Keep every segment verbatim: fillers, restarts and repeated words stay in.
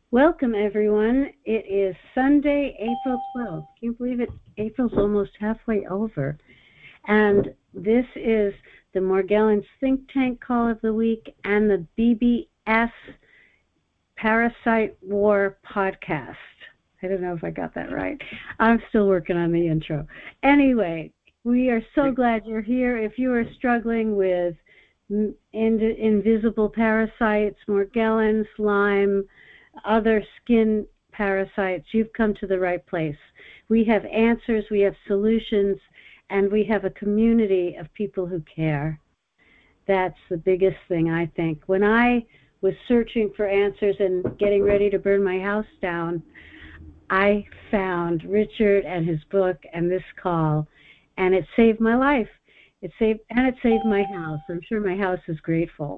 Welcome, everyone. It is Sunday, April twelfth. Can you believe it? April's almost halfway over. And this is the Morgellons Think Tank Call of the Week and the B B S Parasite War podcast. I don't know if I got that right. I'm still working on the intro. Anyway, we are so glad you're here. If you are struggling with in- invisible parasites, Morgellons, Lyme, other skin parasites, you've come to the right place. We have answers, we have solutions, and we have a community of people who care. That's the biggest thing, I think. When I was searching for answers and getting ready to burn my house down, I found Richard and his book and this call, and it saved my life. It saved, and it saved my house. I'm sure my house is grateful.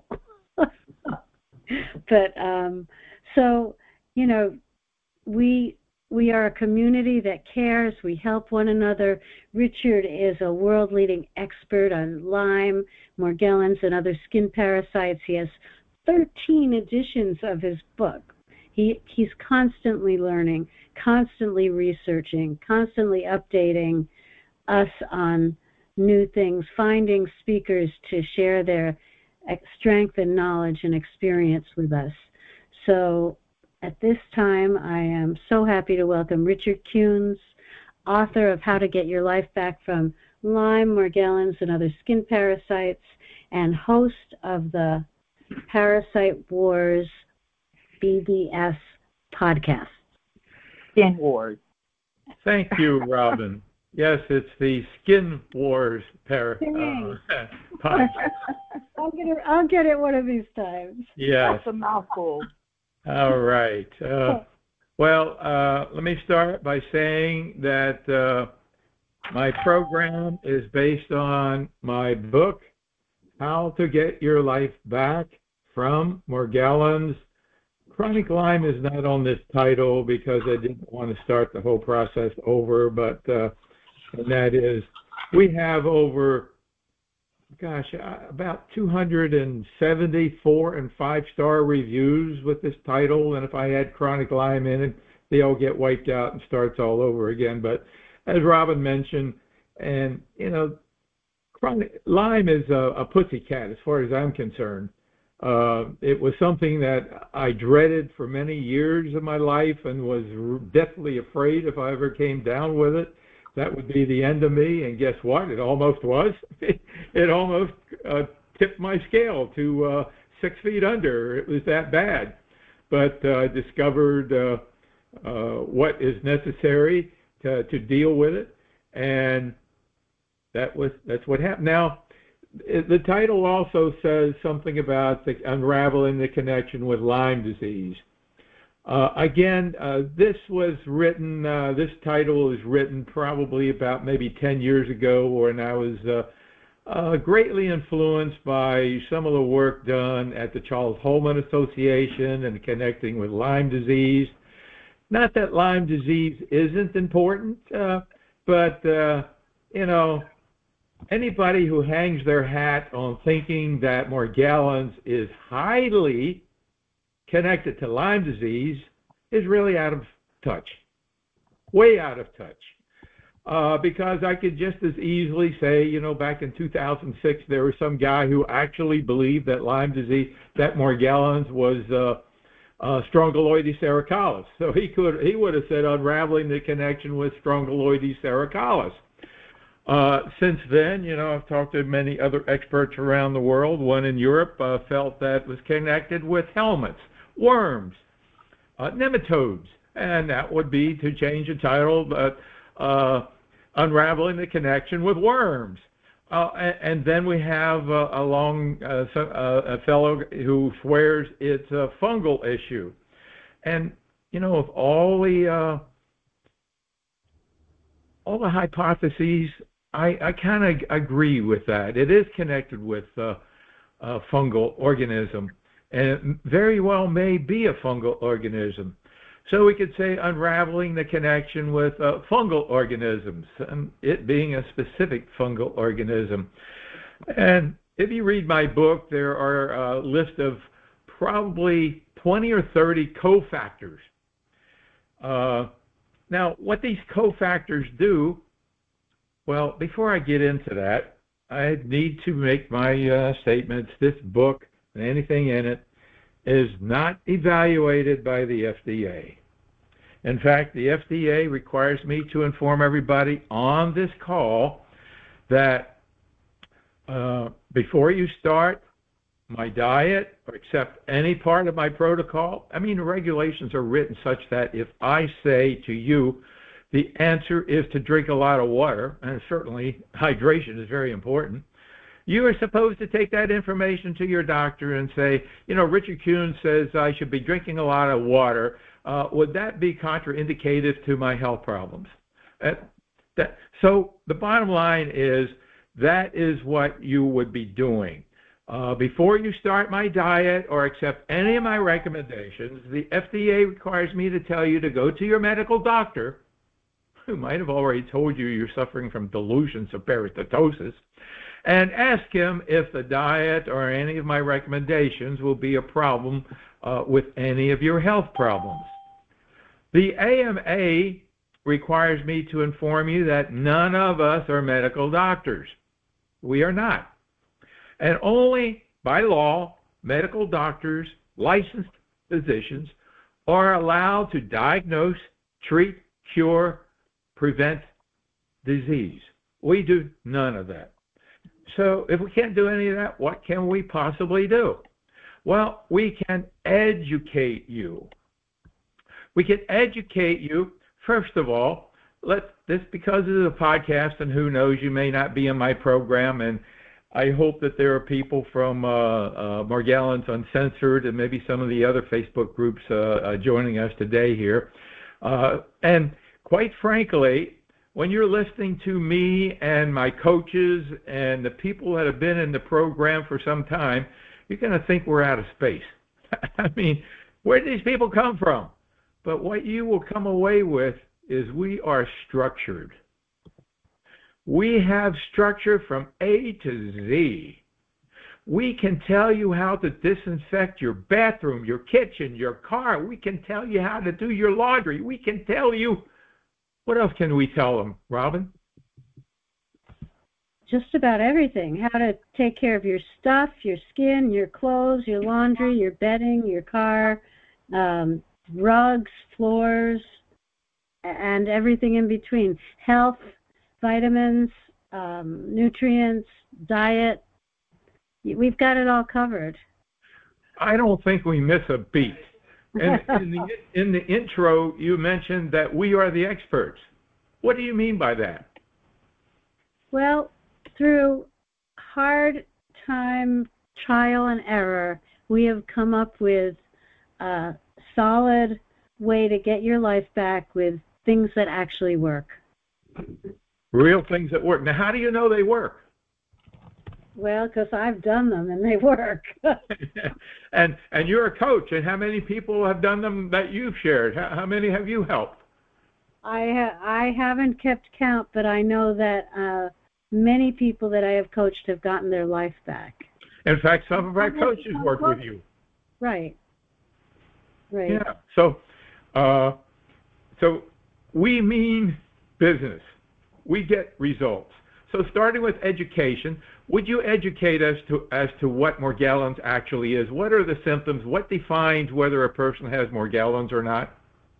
But um, so, you know, we we are a community that cares. We help one another. Richard is a world-leading expert on Lyme, Morgellons, and other skin parasites. He has thirteen editions of his book. He he's constantly learning, constantly researching, constantly updating us on new things, finding speakers to share their strength and knowledge and experience with us. So at this time, I am so happy to welcome Richard Kuhns, author of How to Get Your Life Back from Lyme, Morgellons, and Other Skin Parasites, and host of the Parasite Wars B B S podcast. Skin Wars. Thank you, Robin. Yes, it's the Skin Wars par- uh, podcast. I'll get it. I'll get it one of these times. Yes. That's a mouthful. All right. Uh, well, uh, let me start by saying that uh, my program is based on my book, How to Get Your Life Back from Morgellons. Chronic Lyme is not on this title because I didn't want to start the whole process over, but uh, and that is, we have over, gosh, about two hundred seventy-four and five-star reviews with this title, and if I add Chronic Lyme in it, they all get wiped out and starts all over again. But as Robin mentioned, and, you know, chronic Lyme is a, a pussycat as far as I'm concerned. Uh, it was something that I dreaded for many years of my life and was deathly afraid if I ever came down with it, that would be the end of me. And guess what? It almost was. It almost uh, tipped my scale to uh, six feet under. It was that bad. But I uh, discovered uh, uh, what is necessary to, to deal with it, and that was that's what happened. Now, the title also says something about the unraveling the connection with Lyme disease. Uh, again, uh, this was written, uh, this title was written probably about maybe ten years ago, when I was uh, uh, greatly influenced by some of the work done at the Charles Holman Association and connecting with Lyme disease. Not that Lyme disease isn't important, uh, but, uh, you know, anybody who hangs their hat on thinking that Morgellons is highly connected to Lyme disease is really out of touch, way out of touch. Uh, because I could just as easily say, you know, back in two thousand six, there was some guy who actually believed that Lyme disease, that Morgellons was uh, uh, Strongyloides cervicalis. So he could, he would have said unraveling the connection with Strongyloides cervicalis. Uh, since then, you know, I've talked to many other experts around the world. One in Europe uh, felt that was connected with helminths, worms, uh, nematodes, and that would be, to change the title, but uh, unraveling the connection with worms. Uh, and, and then we have uh, along uh, so, uh, a fellow who swears it's a fungal issue. And, you know, of all the uh, all the hypotheses, I, I kind of agree with that. It is connected with uh, a fungal organism, and it very well may be a fungal organism. So we could say unraveling the connection with uh, fungal organisms, and it being a specific fungal organism. And if you read my book, there are a list of probably zero twenty or thirty cofactors. Uh, now, what these cofactors do, well, before I get into that, I need to make my uh, statements. This book and anything in it is not evaluated by the F D A. In fact, the F D A requires me to inform everybody on this call that uh, before you start my diet or accept any part of my protocol, I mean, the regulations are written such that if I say to you, the answer is to drink a lot of water, and certainly hydration is very important, you are supposed to take that information to your doctor and say, you know, Richard Kuhn says I should be drinking a lot of water. Uh, would that be contraindicative to my health problems? Uh, that, so the bottom line is that is what you would be doing. Uh, before you start my diet or accept any of my recommendations, the F D A requires me to tell you to go to your medical doctor, who might have already told you you're suffering from delusions of parasitosis, and ask him if the diet or any of my recommendations will be a problem uh, with any of your health problems. The A M A requires me to inform you that none of us are medical doctors. We are not. And only by law, medical doctors, licensed physicians, are allowed to diagnose, treat, cure, prevent disease. We do none of that. So if we can't do any of that, what can we possibly do? Well, we can educate you. We can educate you, first of all, let this, because it is a podcast, and who knows, you may not be in my program, and I hope that there are people from uh, uh, Morgellons Uncensored and maybe some of the other Facebook groups uh, uh, joining us today here. Uh, and quite frankly, when you're listening to me and my coaches and the people that have been in the program for some time, you're going to think we're out of space. I mean, where did these people come from? But what you will come away with is we are structured. We have structure from A to Z. We can tell you how to disinfect your bathroom, your kitchen, your car. We can tell you how to do your laundry. We can tell you, what else can we tell them, Robin? Just about everything. How to take care of your stuff, your skin, your clothes, your laundry, your bedding, your car, um, rugs, floors, and everything in between. Health, vitamins, um, nutrients, diet. We've got it all covered. I don't think we miss a beat. And in the, in the intro, you mentioned that we are the experts. What do you mean by that? Well, through hard time, trial and error, we have come up with a solid way to get your life back with things that actually work. Real things that work. Now, how do you know they work? Well, because I've done them and they work. and and you're a coach, and how many people have done them that you've shared? How, how many have you helped? I ha- I haven't kept count, but I know that uh, many people that I have coached have gotten their life back. In fact, some of our coaches work with you. Right. Right. Yeah. So, uh, so we mean business. We get results. So starting with education, would you educate us to, as to what Morgellons actually is? What are the symptoms? What defines whether a person has Morgellons or not?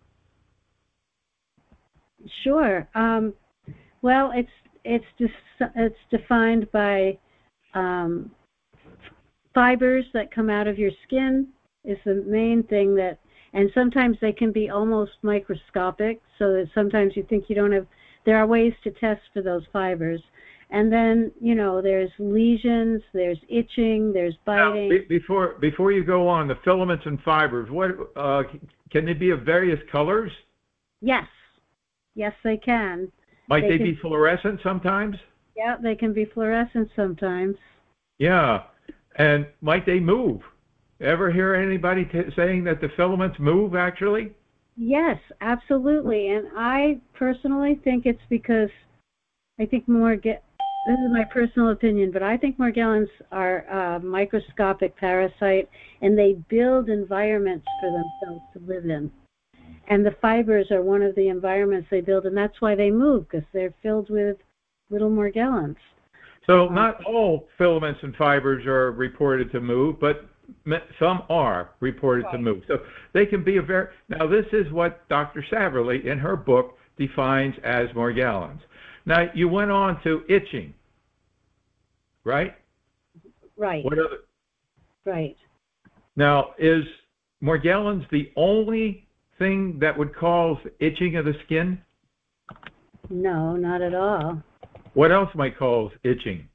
Sure. Um, well, it's it's dis- it's defined by um, fibers that come out of your skin is the main thing that, and sometimes they can be almost microscopic, so that sometimes you think you don't have. There are ways to test for those fibers. And then, you know, there's lesions, there's itching, there's biting. Now, before before you go on, the filaments and fibers, what uh, can they be of various colors? Yes. Yes, they can. Might they, they can, be fluorescent sometimes? Yeah, they can be fluorescent sometimes. Yeah. And might they move? Ever hear anybody t- saying that the filaments move, actually? Yes, absolutely. And I personally think it's because I think more get this is my personal opinion, but I think Morgellons are a microscopic parasite, and they build environments for themselves to live in. And the fibers are one of the environments they build, and that's why they move, because they're filled with little Morgellons. So not all filaments and fibers are reported to move, but some are reported right. to move. So they can be a very... Now, this is what Doctor Saverly, in her book, defines as Morgellons. Now, you went on to itching, right? Right. What other? Right. Now, is Morgellons the only thing that would cause itching of the skin? No, not at all. What else might cause itching?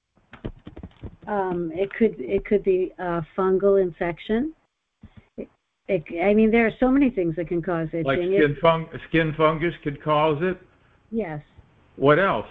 Um, it could it could be a fungal infection. It, it, I mean, there are so many things that can cause itching. Like skin, fung skin fungus could cause it? Yes. What else?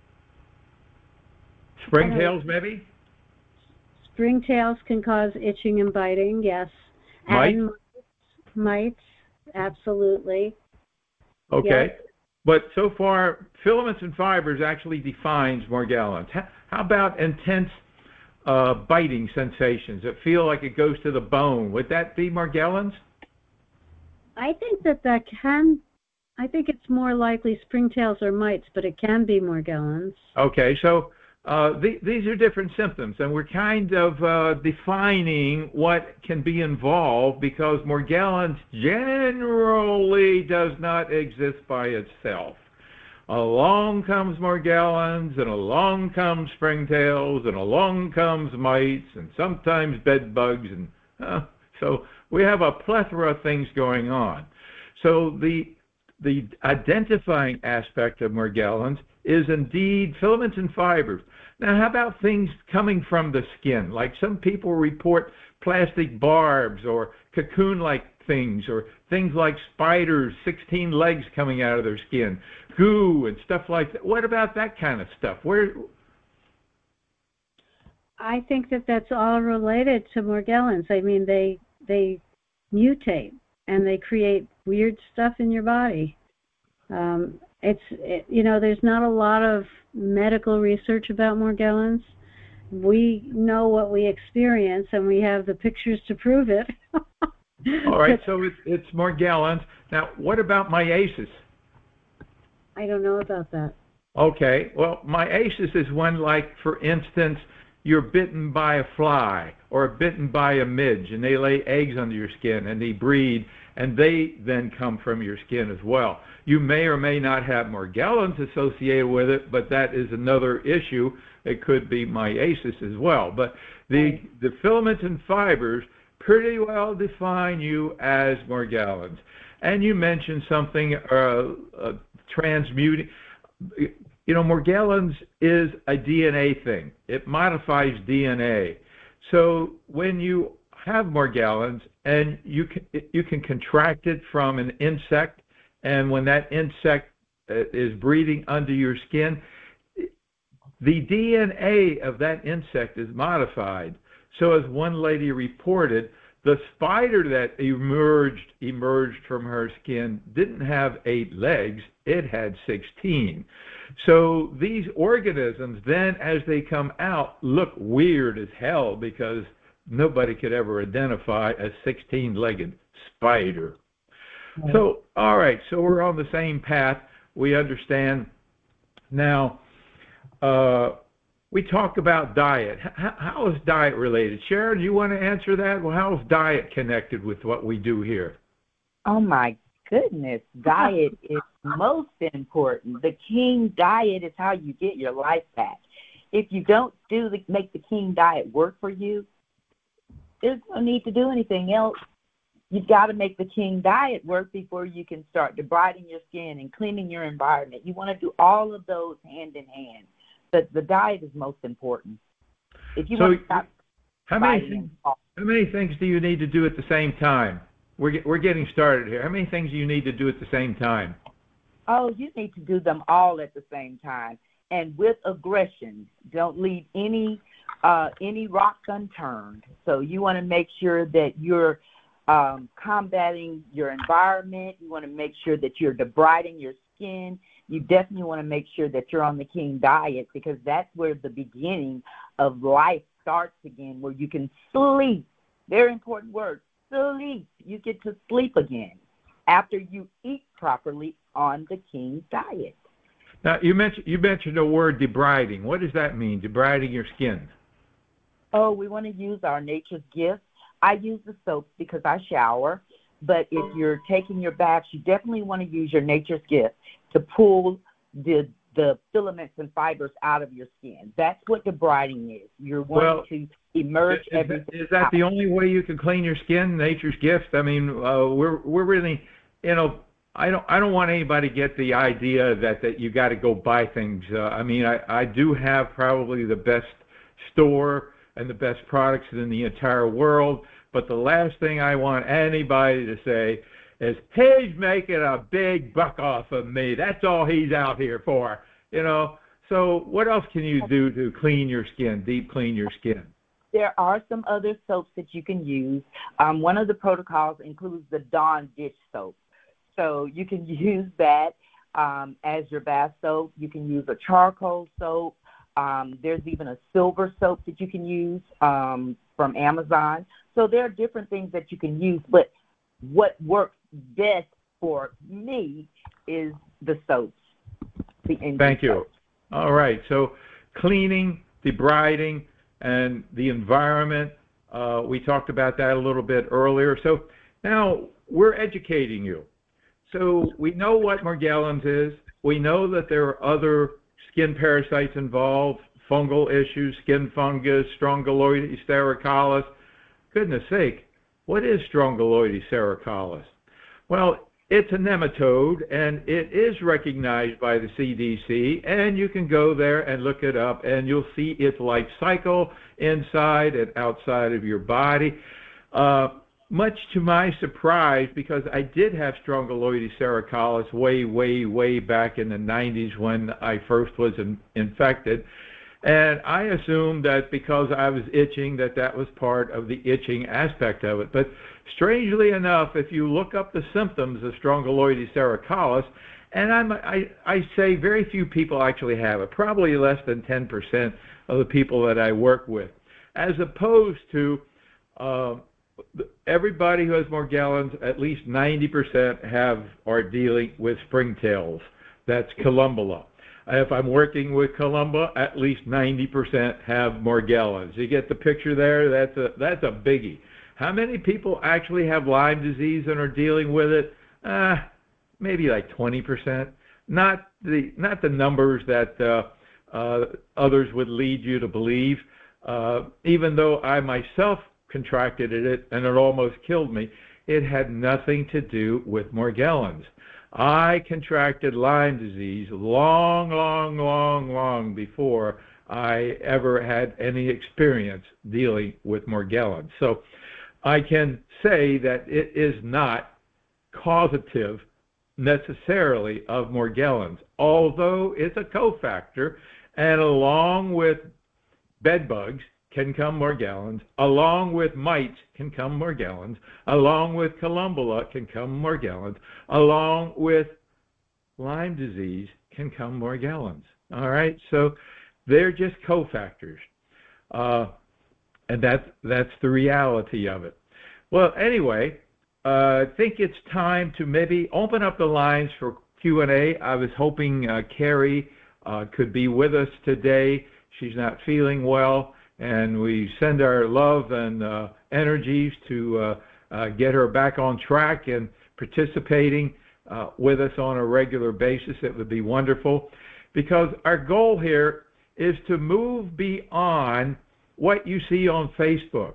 Springtails, maybe? Springtails can cause itching and biting, yes. Mites? And mites, absolutely. Okay. Yes. But so far, filaments and fibers actually defines Morgellons. How about intense uh, biting sensations that feel like it goes to the bone? Would that be Morgellons? I think that that can, I think it's more likely springtails or mites, but it can be Morgellons. Okay, so uh, the, these are different symptoms, and we're kind of uh, defining what can be involved, because Morgellons generally does not exist by itself. Along comes Morgellons, and along comes springtails, and along comes mites, and sometimes bed bugs, and uh, so we have a plethora of things going on. So the the identifying aspect of Morgellons is indeed filaments and fibers. Now, how about things coming from the skin? Like some people report plastic barbs or cocoon-like things, or things like spiders, sixteen legs coming out of their skin, goo and stuff like that. What about that kind of stuff? Where? I think that that's all related to Morgellons. I mean, they they mutate and they create weird stuff in your body. Um, it's it, you know, there's not a lot of medical research about Morgellons. We know what we experience, and we have the pictures to prove it. All right, so it's, it's Morgellons. Now, what about myiasis? I don't know about that. Okay, well, myiasis is when, like, for instance, you're bitten by a fly or bitten by a midge, and they lay eggs under your skin, and they breed, and they then come from your skin as well. You may or may not have Morgellons associated with it, but that is another issue. It could be myiasis as well. But the, the filaments and fibers pretty well define you as Morgellons. And you mentioned something, uh, uh, transmuting. You know, Morgellons is a D N A thing. It modifies D N A. So when you have Morgellons, and you can, you can contract it from an insect, and when that insect is breathing under your skin, the D N A of that insect is modified. So as one lady reported, the spider that emerged emerged from her skin didn't have eight legs, it had sixteen. So these organisms then, as they come out, look weird as hell, because nobody could ever identify a sixteen-legged spider. Right. So, all right, so we're on the same path. We understand. Now, uh, we talk about diet. How, how is diet related? Sharon, do you want to answer that? Well, how is diet connected with what we do here? Oh, my goodness. Diet is most important. The King diet is how you get your life back. If you don't do the, make the King diet work for you, there's no need to do anything else. You've got to make the King diet work before you can start debriding your skin and cleaning your environment. You want to do all of those hand in hand. But the diet is most important. If you so want to stop how many things, how many things do you need to do at the same time? We're we're getting started here. How many things do you need to do at the same time? Oh, you need to do them all at the same time, and with aggression. Don't leave any uh, any rock unturned. So you want to make sure that you're um, combating your environment. You want to make sure that you're debriding your skin. you definitely want to make sure that you're on the King diet, because that's where the beginning of life starts again, where you can sleep. Very important word, sleep. You get to sleep again after you eat properly on the King diet. Now, you mentioned you mentioned the word debriding. What does that mean, debriding your skin? Oh, we want to use our nature's gifts. I use the soap because I shower, but if you're taking your baths, you definitely want to use your nature's gift to pull the the filaments and fibers out of your skin. That's what debriding is. You're wanting Well, to emerge is, everything. Is that out. the only way you can clean your skin, nature's gift? I mean, uh, we're we're really, you know, I don't I don't want anybody to get the idea that that you got to go buy things. Uh, I mean, I I do have probably the best store and the best products in the entire world. But the last thing I want anybody to say is, he's making a big buck off of me. That's all he's out here for, you know. So what else can you do to clean your skin, deep clean your skin? There are some other soaps that you can use. Um, one of the protocols includes the Dawn dish soap. So you can use that um, as your bath soap. You can use a charcoal soap. Um, there's even a silver soap that you can use um, from Amazon. So there are different things that you can use, but what works best for me is the soaps. The Thank you. Soaps. All right. So cleaning, debriding, and the environment, uh, we talked about that a little bit earlier. So now we're educating you. So we know what Morgellons is. We know that there are other skin parasites involved, fungal issues, skin fungus, Strongyloides cervicalis. Goodness sake, what is Strongyloides cervicalis? Well, it's a nematode, and it is recognized by the C D C, and you can go there and look it up, and you'll see its life cycle inside and outside of your body. Uh, much to my surprise, because I did have Strongyloides cervicalis way, way, way back in the nineties when I first was in, infected. And I assumed that because I was itching, that that was part of the itching aspect of it. But strangely enough, if you look up the symptoms of Strongyloides cervicalis, and I'm, I, I say very few people actually have it, probably less than ten percent of the people that I work with, as opposed to uh, everybody who has Morgellons, at least ninety percent have are dealing with springtails. That's Columbella. If I'm working with Columba, at least ninety percent have Morgellons. You get the picture there? That's a that's a biggie. How many people actually have Lyme disease and are dealing with it? Uh, maybe like twenty percent. Not the not the numbers that uh, uh, others would lead you to believe. Uh, even though I myself contracted it and it almost killed me, it had nothing to do with Morgellons. I contracted Lyme disease long, long, long, long before I ever had any experience dealing with Morgellons. So I can say that it is not causative necessarily of Morgellons, although it's a cofactor, and along with bed bugs can come Morgellons, along with mites can come Morgellons, along with Columbella can come Morgellons, along with Lyme disease can come Morgellons. All right, so they're just cofactors, uh, and that's that's the reality of it. Well, anyway, uh, I think it's time to maybe open up the lines for Q and A. I was hoping uh, Carrie uh, could be with us today. She's not feeling well, and we send our love and uh, energies to uh, uh, get her back on track and participating uh, with us on a regular basis. It would be wonderful, because our goal here is to move beyond what you see on Facebook.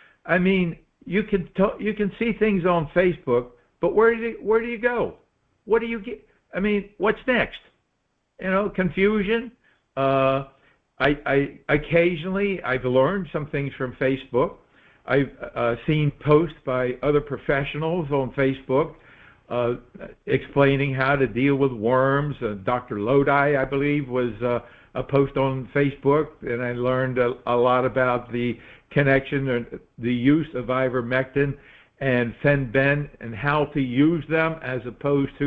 I mean, you can t- you can see things on Facebook, but where do you, where do you go? What do you get? I mean, what's next? You know, confusion. Uh, I, I occasionally I've learned some things from Facebook. I've uh, seen posts by other professionals on Facebook uh, explaining how to deal with worms. Uh, Doctor Lodi, I believe, was uh, a post on Facebook, and I learned a, a lot about the connection or the use of ivermectin and Fenben and how to use them, as opposed to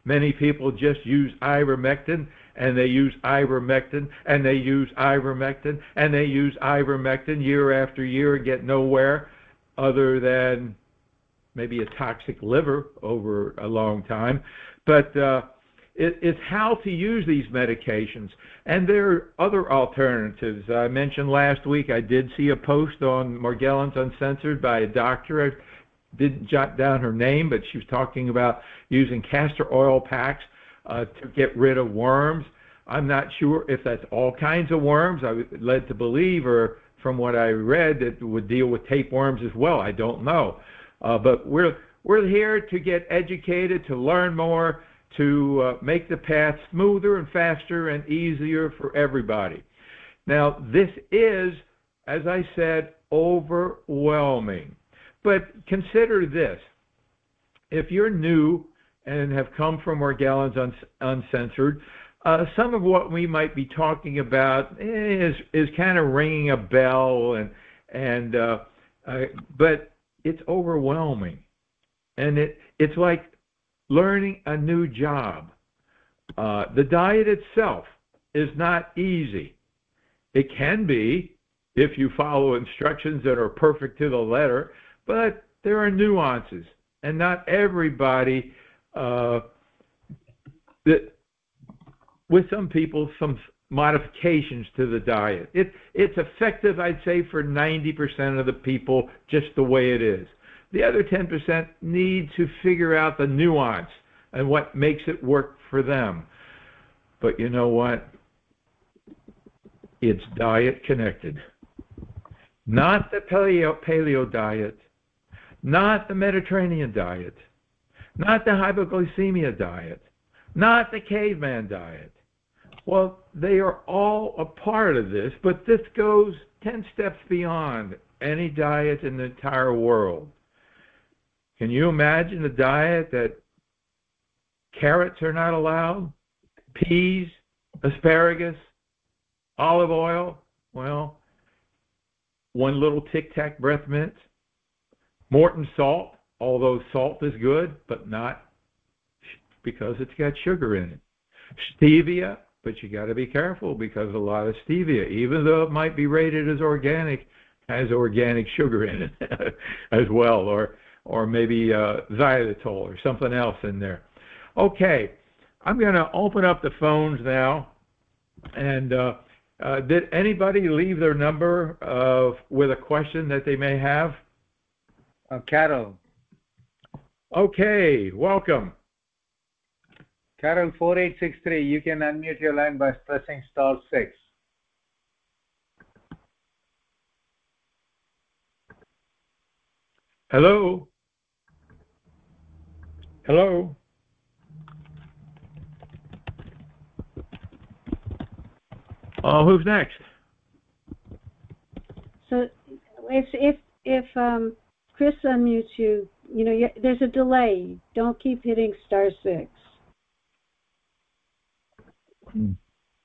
Many people just use ivermectin, and they use ivermectin, and they use ivermectin, and they use ivermectin year after year and get nowhere other than maybe a toxic liver over a long time. But uh, it, it's how to use these medications. And there are other alternatives. I mentioned last week I did see a post on Morgellons Uncensored by a doctor. I didn't jot down her name, but she was talking about using castor oil packs uh, to get rid of worms. I'm not sure if that's all kinds of worms. I was led to believe, or from what I read, that it would deal with tapeworms as well. I don't know. Uh, but we're we're here to get educated, to learn more, to uh, make the path smoother and faster and easier for everybody. Now, this is, as I said, overwhelming. But consider this. If you're new and have come from Morgellons Uncensored, uh, some of what we might be talking about is is kind of ringing a bell, and and uh, uh, but it's overwhelming, and it it's like learning a new job. Uh, the diet itself is not easy. It can be if you follow instructions that are perfect to the letter, but there are nuances, and not everybody. Uh, that with some people, some modifications to the diet. It, it's effective, I'd say, for ninety percent of the people, just the way it is. The other ten percent need to figure out the nuance and what makes it work for them. But you know what? It's diet connected. Not the paleo, paleo diet, not the Mediterranean diet, not the hypoglycemia diet, not the caveman diet. Well, they are all a part of this, but this goes ten steps beyond any diet in the entire world. Can you imagine a diet that carrots are not allowed, peas, asparagus, olive oil? Well, one little Tic Tac breath mint, Morton salt, although salt is good, but not because it's got sugar in it. Stevia, but you got to be careful because a lot of stevia, even though it might be rated as organic, has organic sugar in it as well, or or maybe uh, xylitol or something else in there. Okay, I'm going to open up the phones now. And uh, uh, did anybody leave their number uh, with a question that they may have? Uh, Carol. Okay, welcome. Carol, four eight six three, you can unmute your line by pressing star six. Hello? Hello? Uh, who's next? So if if if um, Chris unmutes you, you know, you, there's a delay. Don't keep hitting star six. Hmm.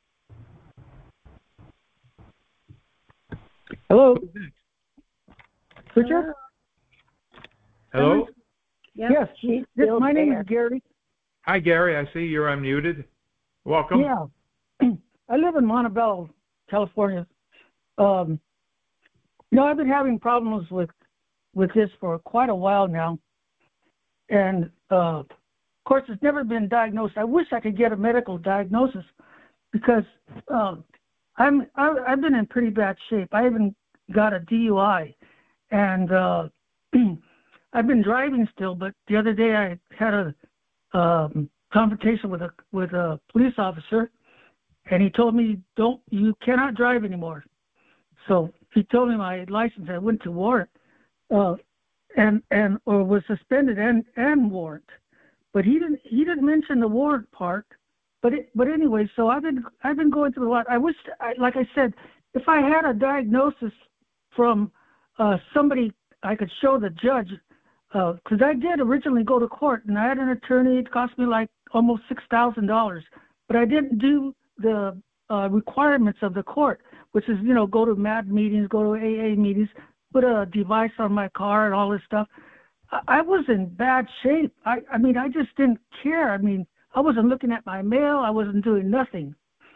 Hello, Richard? Hello? Yep. yes, this, my name is Gary. Hi, Gary. I see you're unmuted. Welcome. Yeah, I live in Montebello, California. Um, you know, I've been having problems with with this for quite a while now, and uh, of course, it's never been diagnosed. I wish I could get a medical diagnosis because um, I'm I, I've been in pretty bad shape. I even got a D U I, and uh, I've been driving still. But the other day, I had a um, confrontation with a with a police officer. And he told me, "Don't you cannot drive anymore." So he told me my license. I went to warrant, uh, and and or was suspended and and warrant, but he didn't he didn't mention the warrant part. But it, but anyway, so I've been I've been going through a lot. I wish, I, like I said, if I had a diagnosis from uh, somebody, I could show the judge, because uh, I did originally go to court, and I had an attorney. It cost me like almost six thousand dollars, but I didn't do the uh, requirements of the court, which is, you know, go to M A D meetings, go to A A meetings, put a device on my car and all this stuff. I, I was in bad shape. I, I mean, I just didn't care. I mean, I wasn't looking at my mail. I wasn't doing nothing.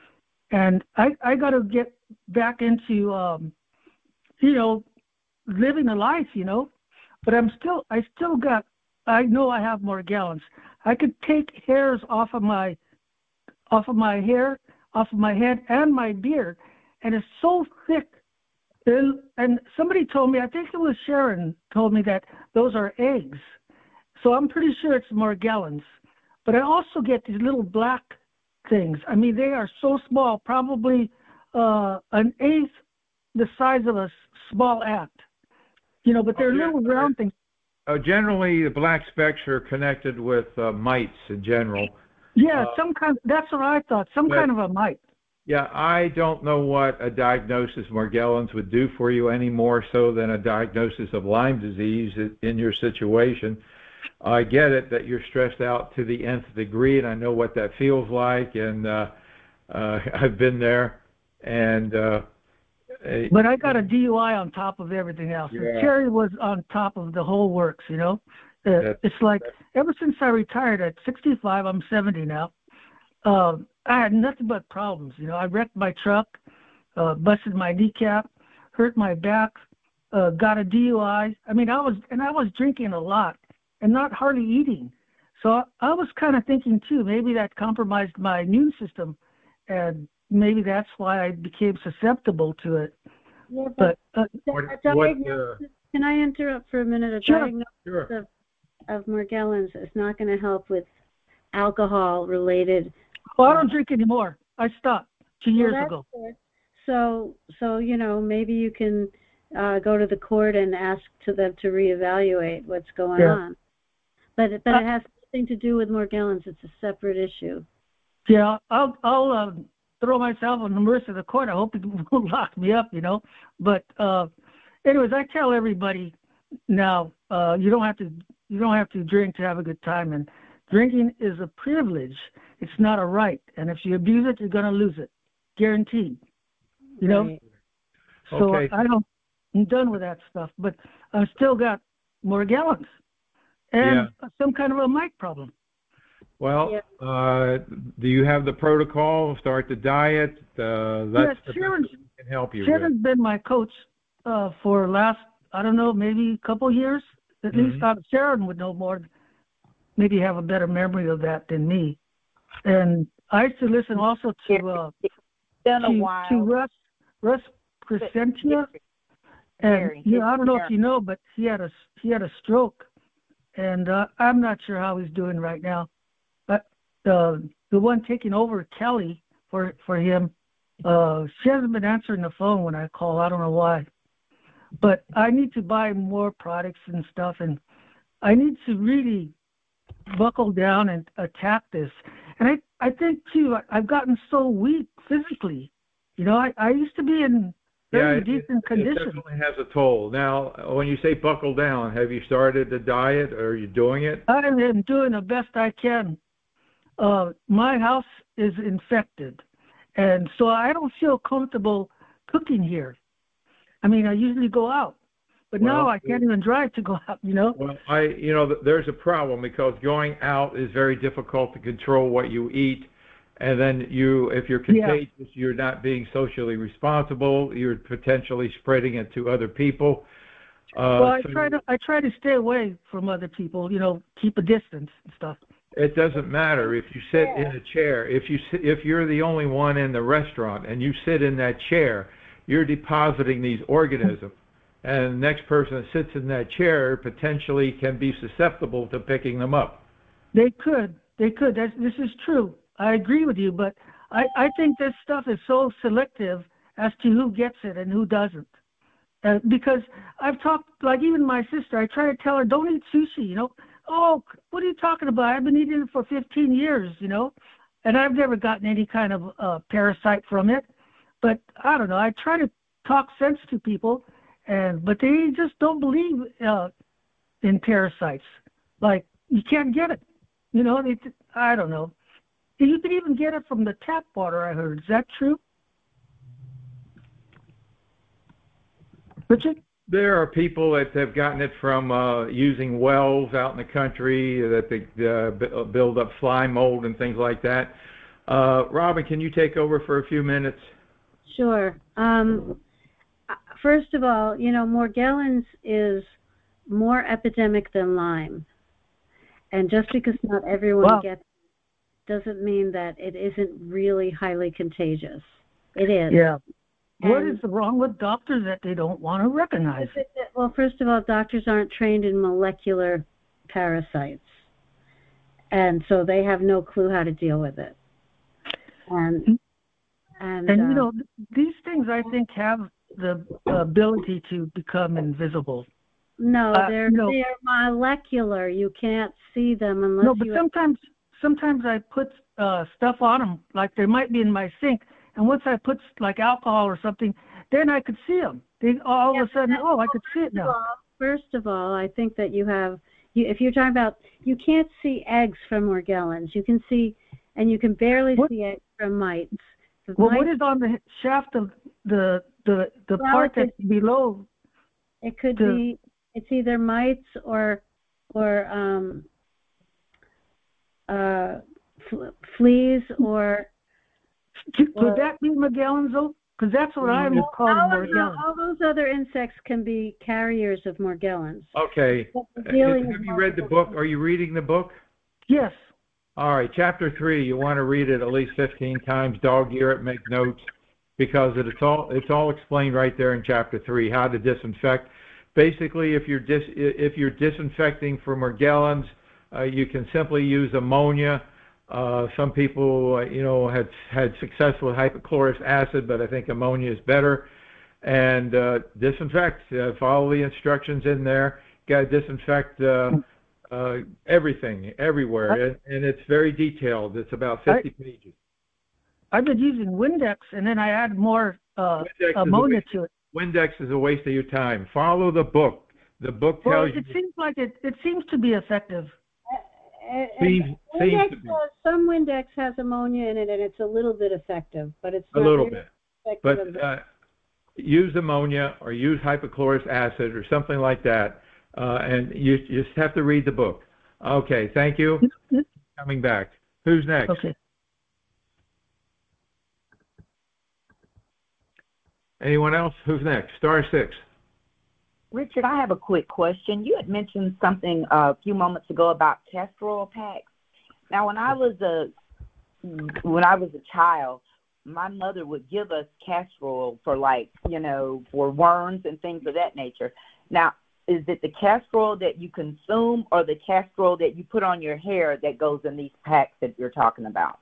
And I, I got to get back into, um, you know, living a life, you know. But I'm still, I still got, I know I have Morgellons. I could take hairs off of my, off of my hair, off of my head and my beard, and it's so thick. And, and somebody told me, I think it was Sharon, told me that those are eggs. So I'm pretty sure it's Morgellons. But I also get these little black things. I mean, they are so small, probably uh, an eighth the size of a small ant. You know, but they're Okay. little round things. Uh, generally, the black specks are connected with uh, mites in general. Yeah, Uh, some kind. That's what I thought. Some but- kind of a mite. Yeah, I don't know what a diagnosis of Morgellons would do for you any more so than a diagnosis of Lyme disease in your situation. I get it that you're stressed out to the nth degree, and I know what that feels like, and uh, uh, I've been there. And uh, But I got a D U I on top of everything else. Yeah. And Terry was on top of the whole works, you know. Uh, That's- it's like ever since I retired at sixty-five, I'm seventy now. Um, I had nothing but problems. You know, I wrecked my truck, uh, busted my kneecap, hurt my back, uh, got a D U I. I mean, I was and I was drinking a lot and not hardly eating. So I, I was kind of thinking too, maybe that compromised my immune system, and maybe that's why I became susceptible to it. Yeah, but, But uh, What- a what, diagnosis, can I interrupt for a minute? A Sure. diagnosis Sure. of, of Morgellons is not going to help with alcohol-related. well, I don't drink anymore. I stopped two years Well, that's ago. good. So, so you know, maybe you can uh, go to the court and ask to them to reevaluate what's going Yeah. on. But but Uh, it has nothing to do with Morgellons. It's a separate issue. Yeah, I'll I'll uh, throw myself on the mercy of the court. I hope it won't lock me up, you know. But uh, anyways, I tell everybody now, uh, you don't have to you don't have to drink to have a good time, and drinking is a privilege. It's not a right, and if you abuse it, you're gonna lose it, guaranteed. You know. Right. So Okay. I don't. I'm done with that stuff, but I've still got Morgellons and some kind of a mite problem. Well, Yeah. uh, do you have the protocol? Start the diet. Uh, that's Yeah, the best Sharon's- we can help you Sharon's with. been my coach uh, for last, I don't know, maybe a couple years. At Mhm. least uh, Sharon would know more, maybe have a better memory of that than me. And I used to listen also to uh, Been a to, while. to Russ Russ Crescentia. And Gary, yeah, it's I don't know Gary. if you know, but he had a he had a stroke, and uh, I'm not sure how he's doing right now. But uh, the one taking over, Kelly, for for him, uh, she hasn't been answering the phone when I call. I don't know why. But I need to buy more products and stuff, and I need to really buckle down and attack this. And I I think too, I- I've gotten so weak physically. You know, I I used to be in very it, decent it condition. definitely has a toll. Now, when you say buckle down, have you started the diet or are you doing it? I am doing the best I can. Uh, my house is infected, and so I don't feel comfortable cooking here. I mean, I usually go out, but now Well, I can't even drive to go out, you know? Well, I, you know, th- there's a problem because going out is very difficult to control what you eat. And then you, if you're Yeah. contagious, you're not being socially responsible. You're potentially spreading it to other people. Uh, well, I so try to I try to stay away from other people, you know, keep a distance and stuff. It doesn't matter if you sit in a chair. If you sit, if you're the only one in the restaurant and you sit in that chair, you're depositing these organisms. And the next person that sits in that chair potentially can be susceptible to picking them up. They could, they could. That's, this is true. I agree with you, but I, I think this stuff is so selective as to who gets it and who doesn't. Uh, because I've talked, like even my sister, I try to tell her, don't eat sushi, you know. Oh, what are you talking about? I've been eating it for fifteen years, you know, and I've never gotten any kind of uh, parasite from it. But I don't know. I try to talk sense to people, and but they just don't believe uh, in parasites. Like, you can't get it. You know, they, I don't know. You can even get it from the tap water, I heard. Is that true? Richard? There are people that have gotten it from uh, using wells out in the country that they uh, build up fly mold and things like that. Uh, Robin, can you take over for a few minutes? Sure. Um, first of all, you know, Morgellons is more epidemic than Lyme. And just because not everyone Wow. gets it doesn't mean that it isn't really highly contagious. It is. Yeah. What And- is wrong with doctors that they don't want to recognize? Well, first of all, doctors aren't trained in molecular parasites. And so they have no clue how to deal with it. And, and, And, uh, you know, th- these things, I think, have the ability to become invisible. no, uh, they're, no. they're molecular. You can't see them unless No, but you... sometimes sometimes I put uh, stuff on them, like they might be in my sink, and once I put, like, alcohol or something, then I could see them. They, all Yeah, of a sudden, but- oh, I could see it First of now. all, first of all, I think that you have, you, if you're talking about, you can't see eggs from Morgellons. You can see, and you can barely What- see eggs from mites. The Well, mites, what is on the shaft of the the the Well, part it's- that's below? it could the- be, it's either mites or, or um, uh, fl- fleas or... Could Well- that be Morgellons, though? Because that's what I'm Well, calling all, no, Morgellons. all those other insects can be carriers of Morgellons. Okay. But we're Have dealing have with you read the book? Are you reading the book? Yes. All right, chapter three. You want to read it at least fifteen times. Dog ear it. Make notes because it's all it's all explained right there in chapter three. How to disinfect. Basically, if you're dis, if you're disinfecting for Morgellons, uh, you can simply use ammonia. Uh, some people, uh, you know, had had success with hypochlorous acid, but I think ammonia is better. And uh, disinfect. Uh, follow the instructions in there. Got to disinfect uh, uh, everything, everywhere, and, and it's very detailed. It's about fifty pages. I've been using Windex, and then I add more uh, Windex is a ammonia waste- to it. Windex is a waste of your time. Follow the book. The book Well, tells it you. seems like it. It seems to be effective. Uh, Seems, seems Windex to be has, some Windex has ammonia in it, and it's a little bit effective, but it's a not little nearly bit. effective as But uh, use ammonia or use hypochlorous acid or something like that, uh, and you, you just have to read the book. Okay, thank you. Coming back. Who's next? Okay. Anyone else? Who's next? Star six. Richard, I have a quick question. You had mentioned something uh, a few moments ago about castor oil packs. Now, when I was a when I was a child, my mother would give us castor oil for, like, you know, for worms and things of that nature. Now, is it the castor oil that you consume or the castor oil that you put on your hair that goes in these packs that you're talking about?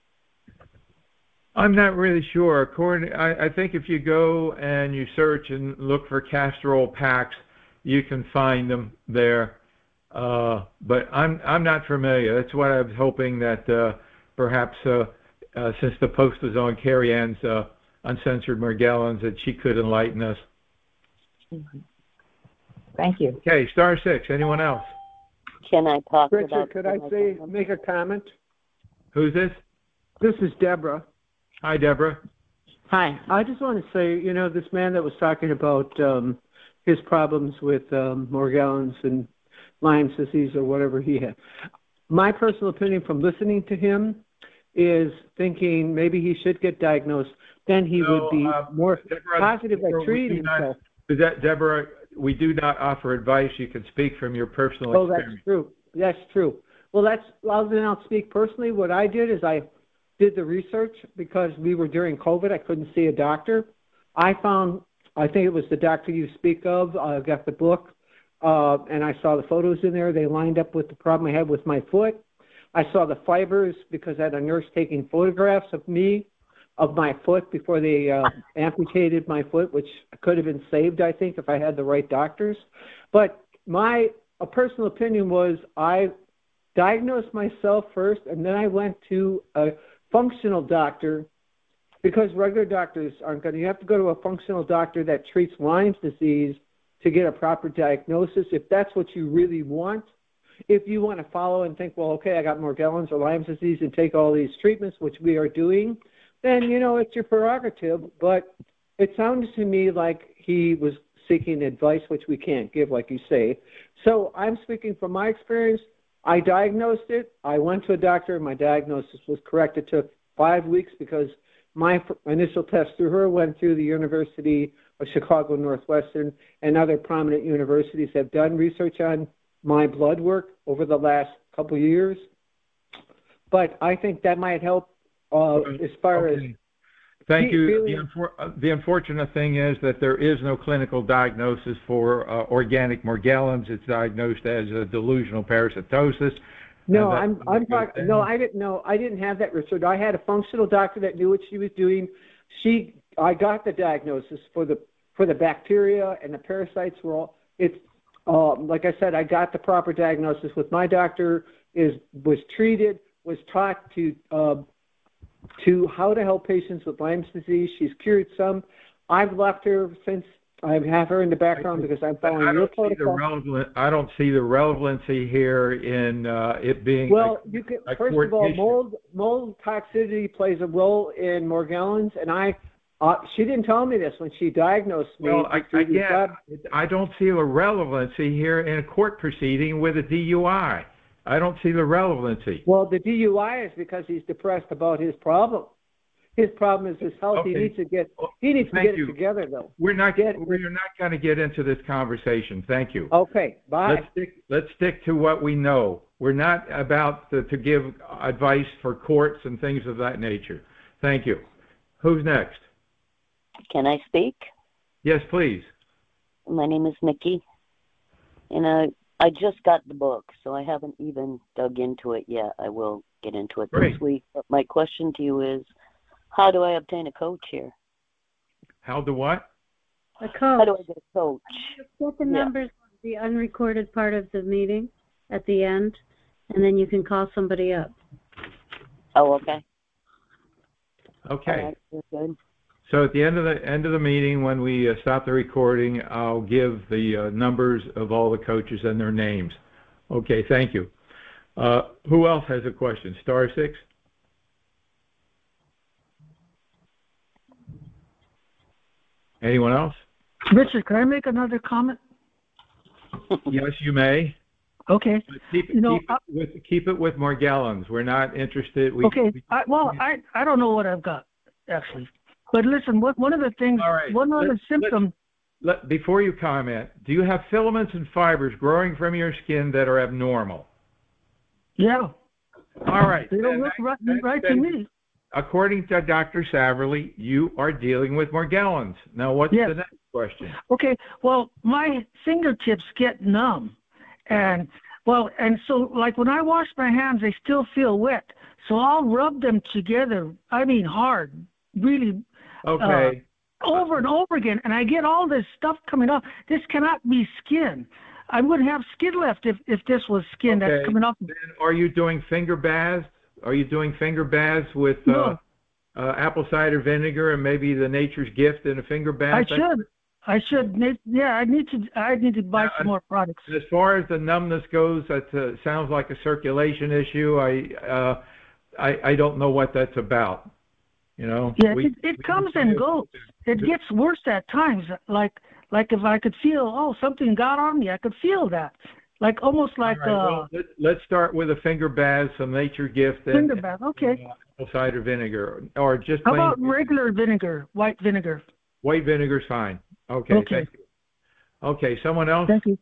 I'm not really sure. According, I, I think if you go and you search and look for castor oil packs, you can find them there. Uh, but I'm I'm not familiar. That's what I was hoping that uh, perhaps uh, uh, since the post was on Carrie Ann's uh, Uncensored Morgellons, that she could enlighten us. Mm-hmm. Thank you. Okay, star six. Anyone else? Can I talk Richard, about? could I say, make a comment? Who's this? This is Deborah. Hi, Deborah. Hi. I just want to say, you know, this man that was talking about um, his problems with um, Morgellons and Lyme's disease or whatever he had. My personal opinion from listening to him is thinking maybe he should get diagnosed. Then he No, would be uh, more Deborah, positive Deborah, at we treating do not- himself. De- Deborah, we do not offer advice. You can speak from your personal Oh, that's experience. true. That's true. Well, that's, well, then I'll speak personally. What I did is I did the research because we were during COVID. I couldn't see a doctor. I found, I think it was the doctor you speak of. I got the book, uh, and I saw the photos in there. They lined up with the problem I had with my foot. I saw the fibers because I had a nurse taking photographs of me, of my foot before they uh, amputated my foot, which could have been saved, I think, if I had the right doctors. But my a personal opinion was I diagnosed myself first, and then I went to a functional doctor because regular doctors aren't going to. You have to go to a functional doctor that treats Lyme's disease to get a proper diagnosis if that's what you really want. If you want to follow and think, well, okay, I got Morgellons or Lyme's disease and take all these treatments, which we are doing, then, you know, it's your prerogative. But it sounded to me like he was seeking advice, which we can't give, like you say. So I'm speaking from my experience. I diagnosed it. I went to a doctor. My diagnosis was correct. It took five weeks because my initial test through her went through the University of Chicago Northwestern, and other prominent universities have done research on my blood work over the last couple of years. But I think that might help uh, as far okay. as... Thank you. Really, the, unfor- uh, the unfortunate thing is that there is no clinical diagnosis for uh, organic Morgellons. It's diagnosed as a delusional parasitosis. No, I'm I'm talking. No, I didn't know. I didn't have that, Richard. I had a functional doctor that knew what she was doing. She, I got the diagnosis for the for the bacteria and the parasites were all. It's um, like I said, I got the proper diagnosis with my doctor. Is was treated, was taught to uh, to how to help patients with Lyme's disease. She's cured some. I've left her since. I have her in the background because I'm following I your don't see the protocol. relevant, I don't see the relevancy here in uh, it being Well, a, you can, a first court of all, issue. mold mold toxicity plays a role in Morgellons, and I uh, she didn't tell me this when she diagnosed me. Well, I, through the again, job. I don't see the relevancy here in a court proceeding with a D U I. I don't see the relevancy. Well, the D U I is because he's depressed about his problem. His problem is his health. Okay. He needs to get he needs to Thank get you. it together, though. We're not Get- we're not going to get into this conversation. Thank you. Okay, bye. Let's stick, let's stick to what we know. We're not about to, to give advice for courts and things of that nature. Thank you. Who's next? Can I speak? Yes, please. My name is Nikki, and I I just got the book, so I haven't even dug into it yet. I will get into it Great. this week. But my question to you is, how do I obtain a coach here? How do what? A How do coach. I get a coach? Get the Yeah. numbers of the unrecorded part of the meeting at the end, and then you can call somebody up. Oh, okay. Okay. All right, you're good. So at the end of the end of the meeting, when we uh, stop the recording, I'll give the uh, numbers of all the coaches and their names. Okay, thank you. Uh, who else has a question? Star six? Anyone else? Richard, can I make another comment? Yes, you may. Okay. But keep, You know, keep, it with, keep it with Morgellons. We're not interested. We, Okay. we- I, well, I, I don't know what I've got, actually. But listen, what, one of the things, All right. one of the Let's- symptoms, let, before you comment, do you have filaments and fibers growing from your skin that are abnormal? yeah, All right. they don't then look that- right, that- right to then, me. According to Doctor Saverly, you are dealing with Morgellons. Now, what's Yes. the next question? Okay, well, my fingertips get numb. And, well, and so, like, when I wash my hands, they still feel wet. So I'll rub them together, I mean hard, really Okay. over and over again, and I get all this stuff coming off. This cannot be skin. I wouldn't have skin left if, if this was skin Okay. that's coming off. Then are you doing finger baths? Are you doing finger baths with No. uh, uh, apple cider vinegar and maybe the nature's gift in a finger bath? I That's- should. I should. ne- Yeah, I need to. I need to buy Now, some more products. As far as the numbness goes, that uh, sounds like a circulation issue. I, uh, I I don't know what that's about. You know. Yeah, We- it, it we comes need and to- goes. It gets worse at times. Like like if I could feel, oh, something got on me, I could feel that. Like almost like All right, uh, well, let, let's start with a finger bath, some nature gift, and finger bath. Okay. uh, apple cider vinegar, or just How plain about regular vinegar, white vinegar? white vinegar's fine. Okay. Okay. Thank you. Okay. Someone else. Thank you.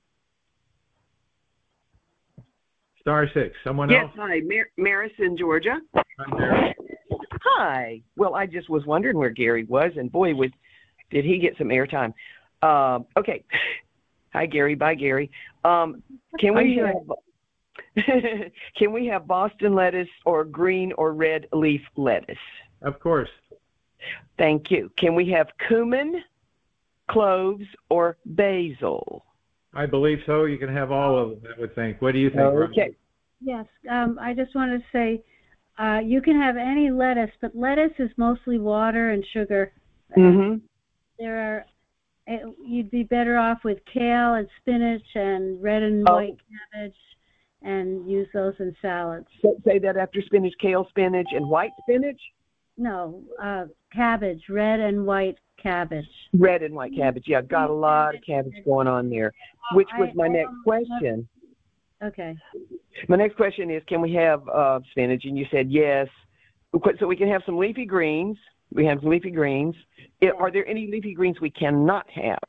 Star six. Someone Yes, else. hi, Mar- Maris in Georgia. Hi there. Hi. Well, I just was wondering where Gary was, and boy, was did he get some airtime. Um, okay. Hi, Gary. Bye, Gary. Um, can we Hi, have can we have Boston lettuce or green or red leaf lettuce? Of course. Thank you. Can we have cumin, cloves, or basil? I believe so. You can have all of them, I would think. What do you think, Ron? Okay. Yes, um, I just want to say uh, you can have any lettuce, but lettuce is mostly water and sugar. Mm-hmm. There are, eh, you'd be better off with kale and spinach and red and Oh. white cabbage, and use those in salads. Say that after spinach, kale spinach, and white spinach. No, uh, cabbage, red and white cabbage. Red and white cabbage. Yeah, got a lot of cabbage going on there, which was my I, I next question. Okay. My next question is, can we have uh, spinach? And you said yes. So we can have some leafy greens. We have some leafy greens. Yeah. Are there any leafy greens we cannot have?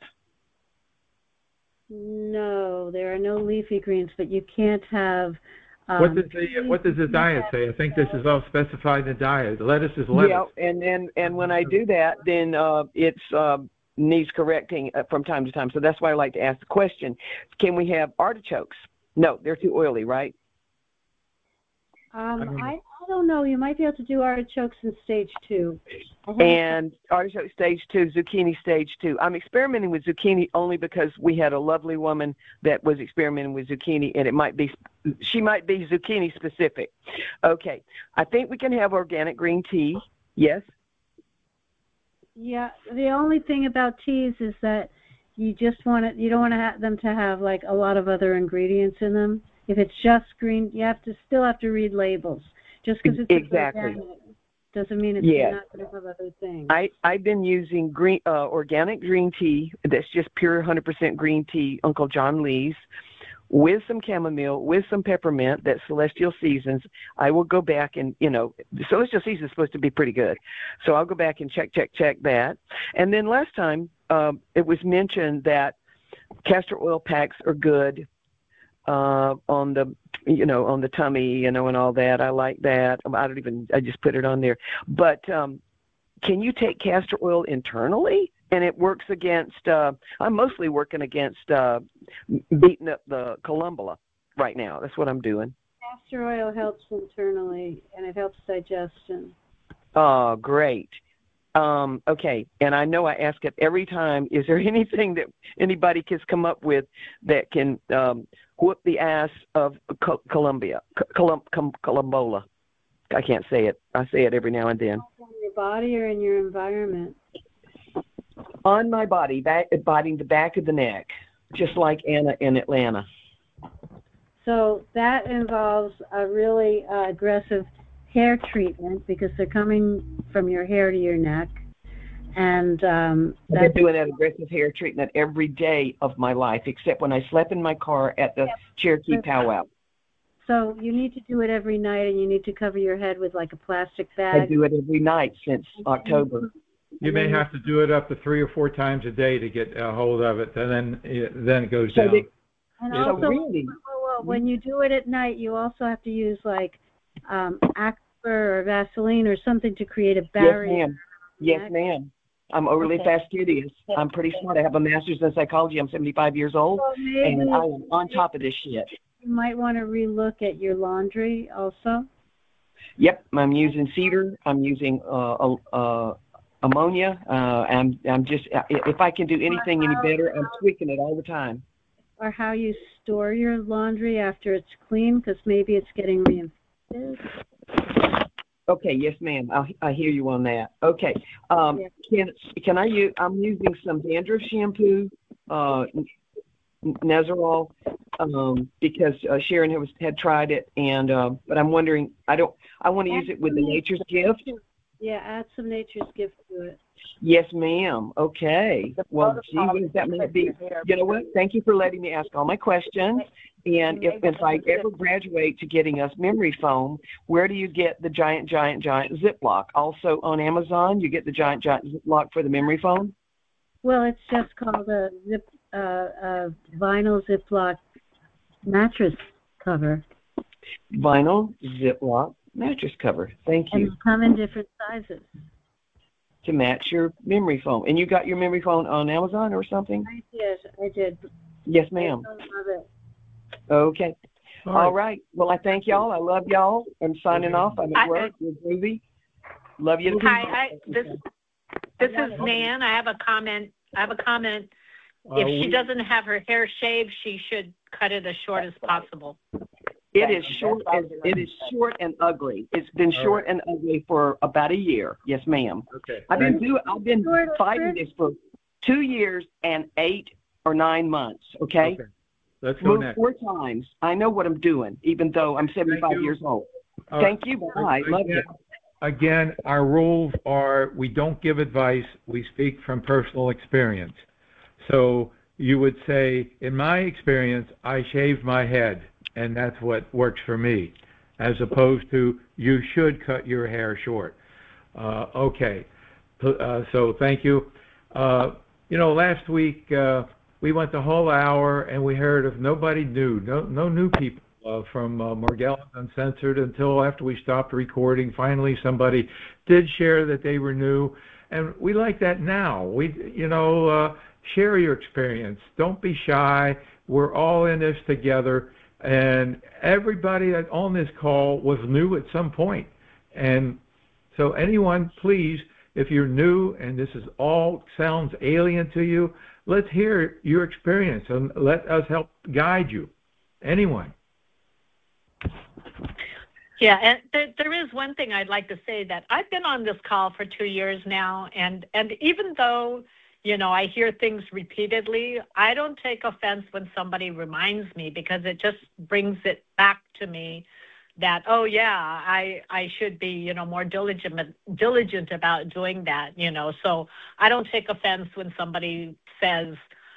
No, there are no leafy greens, but you can't have. Um, What does the what does the diet say? I think this is all specified in the diet. Lettuce is lettuce. Yeah, and then and when I do that, then uh, it's uh, needs correcting uh, from time to time. So that's why I like to ask the question: can we have artichokes? No, they're too oily, right? Um, I mean- I, I don't know. You might be able to do artichokes in stage two. I haven't- And artichoke stage two, zucchini stage two. I'm experimenting with zucchini only because we had a lovely woman that was experimenting with zucchini, and it might be, she might be zucchini specific. Okay, I think we can have organic green tea. Yes. Yeah, the only thing about teas is that you just want it. You don't want to have them to have like a lot of other ingredients in them. If it's just green, you have to still have to read labels. Just because it's Exactly. organic doesn't mean it's Yes. not going to have other things. I, I've been using green uh, organic green tea that's just pure one hundred percent green tea, Uncle John Lee's, with some chamomile, with some peppermint, that's Celestial Seasons. I will go back and, you know, Celestial Seasons is supposed to be pretty good. So I'll go back and check, check, check that. And then last time um, it was mentioned that castor oil packs are good uh, on the, you know, on the tummy, you know, and all that. I like that. I don't even, I just put it on there. But um, can you take castor oil internally? And it works against, uh, I'm mostly working against uh, beating up the columbula right now. That's what I'm doing. Castor oil helps internally, and it helps digestion. Oh, great. Um, okay, and I know I ask it every time, is there anything that anybody can come up with that can um, whoop the ass of Co- Columbia, Colum- Colum- Columbola? I can't say it. I say it every now and then. In your body or in your environment? On my body, back, biting the back of the neck, just like Anna in Atlanta. So that involves a really uh, aggressive hair treatment because they're coming from your hair to your neck. And um, I've been doing that aggressive hair treatment every day of my life, except when I slept in my car at the Cherokee powwow. So you need to do it every night, and you need to cover your head with like a plastic bag. I do it every night since October. You may have to do it up to three or four times a day to get a hold of it, and then it, then it goes So down. they- And So also, really- well, well, when you do it at night, you also have to use like um, Actifer or Vaseline or something to create a Yes, barrier. ma'am. Yes, ma'am. I'm overly Okay. fastidious. I'm pretty smart. I have a master's in psychology. I'm seventy-five years old, So maybe and I am on top of this shit. you might want to relook at your laundry also. Yep, I'm using cedar. I'm using uh, uh, ammonia. Uh, I'm I'm just if I can do anything any better, I'm tweaking it all the time. Or how you store your laundry after it's clean, because maybe it's getting reinfected. Okay, yes, ma'am. I I hear you on that. Okay, um, can can I use? I'm using some dandruff shampoo, uh, Nezerol, um, because uh, Sharon has had tried it, and uh, but I'm wondering. I don't. I want to use it with the Nature's Gift. Yeah, add some Nature's Gift to it. Yes, ma'am. Okay. Well, gee whiz, that might be. You know what? Thank you for letting me ask all my questions. And if, if I ever graduate to getting us memory foam, where do you get the giant, giant, giant Ziploc? Also on Amazon, you get the giant, giant Ziploc for the memory foam? Well, it's just called a zip, uh, a vinyl Ziploc mattress cover, Vinyl Ziploc mattress cover. Thank and you. they come in different sizes. To match your memory foam. And you got your memory foam on Amazon or something? I did, I did. Yes, ma'am. I love it. Okay. All All right. right. Well, I thank y'all. I love y'all. I'm signing off. I'm at I- work. You're groovy. Love you. Hi, I, this this is Nan. I have a comment. I have a comment. Uh, If we- she doesn't have her hair shaved, she should cut it as short as possible. It is short. As, it is short and ugly. It's been All short and ugly for about a year. Yes, ma'am. Okay. I've been Thank- doing. I've been Short or fighting crisp? this for two years and eight or nine months. Okay. Okay. Let's go Moved next. four times. I know what I'm doing, even though I'm seventy-five you. years old. All Thank right. you. Bye. Love you. Again, again, our rules are we don't give advice. We speak from personal experience. So you would say, in my experience, I shaved my head, and that's what works for me, as opposed to you should cut your hair short. Uh, okay. Uh, so thank you. Uh, you know, last week uh, we went the whole hour and we heard of nobody new, no, no new people uh, from uh, Morgellons Uncensored until after we stopped recording. Finally, somebody did share that they were new, and we like that now. We, you know, uh, share your experience. Don't be shy. We're all in this together, and everybody on this call was new at some point, and so anyone, please, if you're new and this is all sounds alien to you, let's hear your experience and let us help guide you. Anyone? Yeah, and there, there is one thing I'd like to say, that I've been on this call for two years now, and, and even though, you know, I hear things repeatedly, I don't take offense when somebody reminds me, because it just brings it back to me that, oh yeah, I I should be, you know, more diligent diligent about doing that, you know. So I don't take offense when somebody says,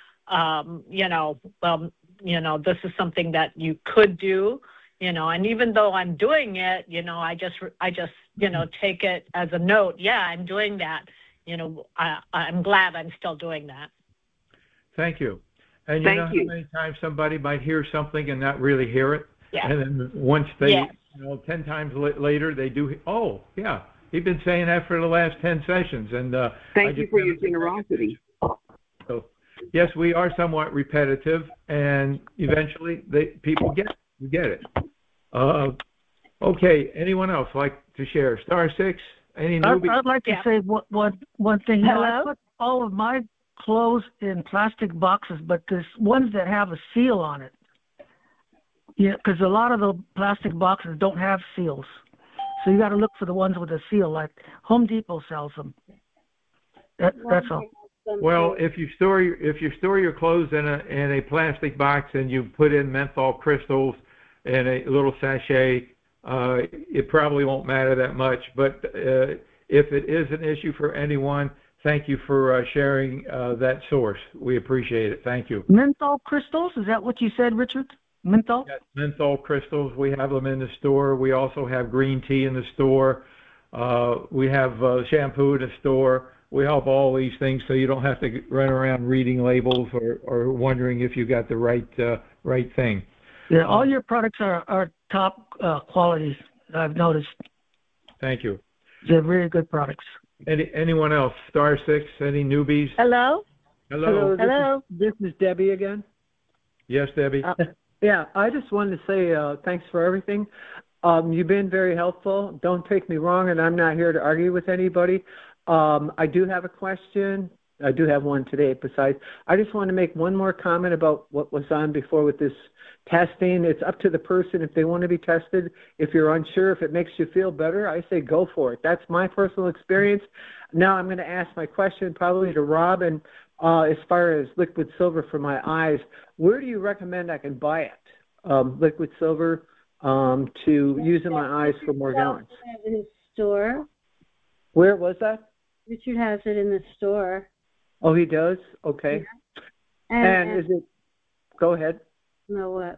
um, you know, well, you know, this is something that you could do, you know. And even though I'm doing it, you know, I just I just you know take it as a note. Yeah, I'm doing that. You know, I I'm glad I'm still doing that. Thank you. And you Thank know you. how many times somebody might hear something and not really hear it? Yeah. And then once they, Yeah. you know, ten times la- later, they do, oh, yeah, he's been saying that for the last ten sessions. And uh, Thank I you just for never your took generosity. So, yes, we are somewhat repetitive, and eventually they people get you get it. Uh, okay, anyone else like to share? Star six, any I'd, newbies? I'd like to Yeah. say one, one, one thing. You know, I Hello? put all of my clothes in plastic boxes, but there's ones that have a seal on it. Yeah, because a lot of the plastic boxes don't have seals. So you got to look for the ones with a seal, like Home Depot sells them. That, that's all. Well, if you store your, if you store your clothes in a in a plastic box and you put in menthol crystals in a little sachet, uh, it probably won't matter that much. But uh, if it is an issue for anyone, thank you for uh, sharing uh, that source. We appreciate it. Thank you. Menthol crystals, is that what you said, Richard? Menthol? Yes, menthol crystals, we have them in the store. We also have green tea in the store. Uh, we have uh, shampoo in the store. We help all these things so you don't have to run around reading labels or, or wondering if you got the right uh, right thing. Yeah, all your products are, are top uh, quality, I've noticed. Thank you. They're very good products. Any, anyone else? Star six, any newbies? Hello? Hello. Hello. This Hello? Is, this is Debbie again. Yes, Debbie. Uh, Yeah, I just wanted to say uh, thanks for everything. Um, you've been very helpful. Don't take me wrong, and I'm not here to argue with anybody. Um, I do have a question. I do have one today. Besides, I just want to make one more comment about what was on before with this testing. It's up to the person if they want to be tested. If you're unsure, if it makes you feel better, I say go for it. That's my personal experience. Now I'm going to ask my question probably to Rob. And uh, as far as liquid silver for my eyes, where do you recommend I can buy it? Um, liquid silver um, to use in my eyes for Morgellons. In his store. Where was that? Richard has it in the store. Oh, he does? Okay. And, And, and is it, go ahead. know what?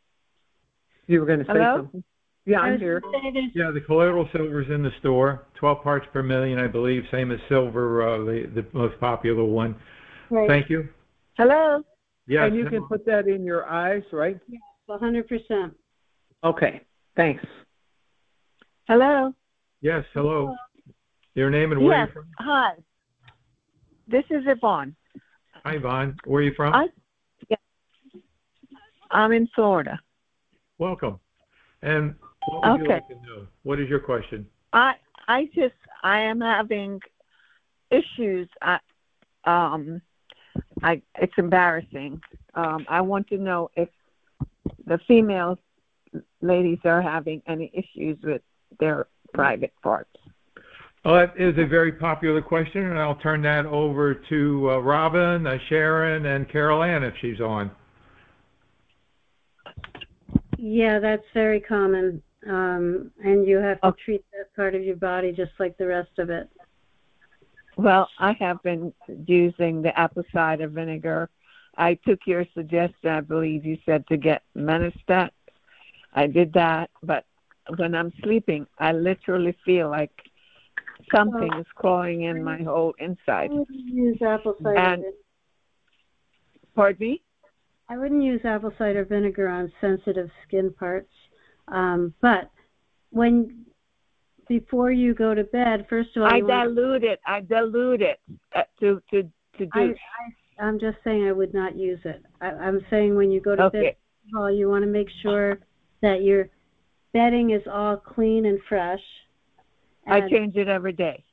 You were going to say Hello? something. Yeah, I I'm was here. gonna say there's- Yeah, the colloidal silver's in the store, twelve parts per million, I believe, same as silver, uh, the, the most popular one. Right. Thank you. Hello? Yes. And you can put that in your eyes, right? one hundred percent. Okay, thanks. Hello? Yes, hello. Your name and where Yes. are you from? Hi. This is Yvonne. Hi, Yvonne. Where are you from? I, yeah. I'm in Florida. Welcome. And what would you Okay. like to know? What is your question? I I just I am having issues. I um I it's embarrassing. Um I want to know if the female ladies are having any issues with their private parts. Well, that is a very popular question, and I'll turn that over to uh, Robin, uh, Sharon, and Carol Ann if she's on. Yeah, that's very common. Um, and you have to Okay. treat that part of your body just like the rest of it. Well, I have been using the apple cider vinegar. I took your suggestion, I believe you said, to get Menistat. I did that, but when I'm sleeping, I literally feel like something is crawling in my whole inside. I wouldn't use apple cider And, vinegar. Pardon me? I wouldn't use apple cider vinegar on sensitive skin parts. Um, but when before you go to bed, first of all, I you want, dilute it. I dilute it uh, to to to do. I, I, I'm just saying I would not use it. I, I'm saying when you go to Okay. bed, first of all, you want to make sure that your bedding is all clean and fresh. I And, change it every day.